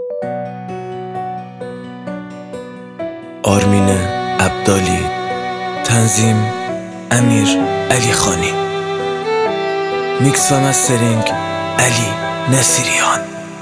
آرمین عبدالی، تنظیم امیر علی خانی، میکس و مسترینگ علی نصیریان.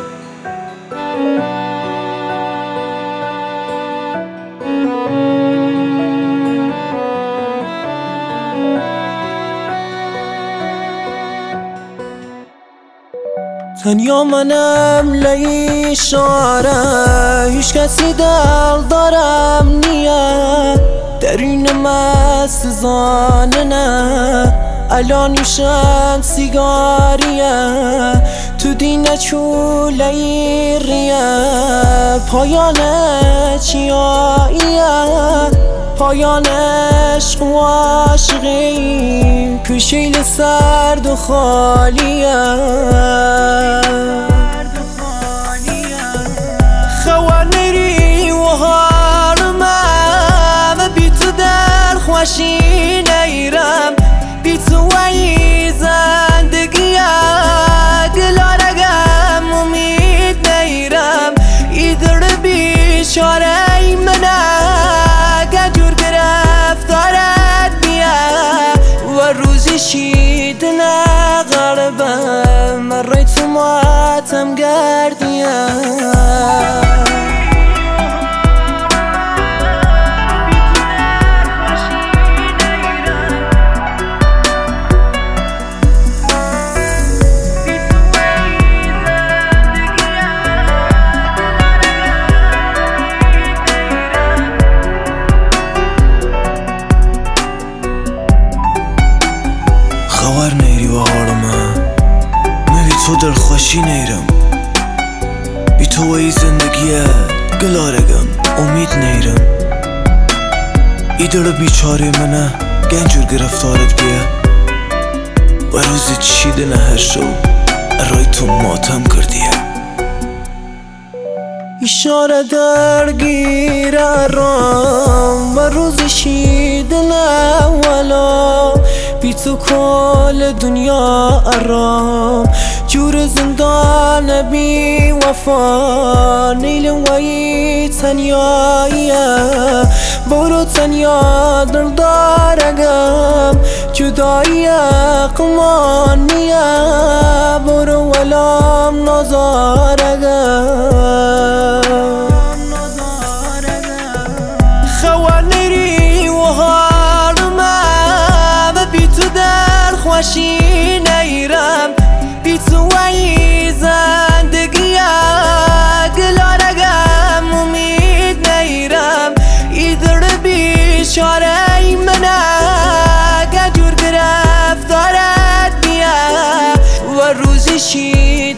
تنیا منم لای شاره، هیچ کسی دل دارم نیه، درون مست زانه نه، الان میشم سیگاریه، تو دینه چولای ریه، پایانه چیاییه، پایان عشق و عاشقی، کشیل سرد و خالیه، خوانری و حالمم بی تو دل خوشی نیرم، بی تو وی زندگیه گلارگم امید نیرم، ایدر بیچاره منه گجور گرفتارت بیه و روزی شیدنه غربم مرای تو ماتم گردیه. خبر نیری و حالمه من بی تو در خوشی نیرم، بی تو ای زندگیه گلارگم امید نیرم، ای دل بیچاره منه گنجور گرفتارت بیه و روزی چیده نه هر شو ارای تو ماتم کردیه. اشاره درگیر رام و روز شیدن اولا، بی تو کل دنیا آرام، جور زندان بی وفا، نیل وی تنیاییه، برو تنیا دل دارگم، جدایی قمانیه، برو ولام نزارگم، خوانری و حالمم بی تو در خوشی نیرم، بی تو وی زندگیه گلارگم امید نیرم، ایدر بیچاره منه گجور گرفتارت بیه و روزی شی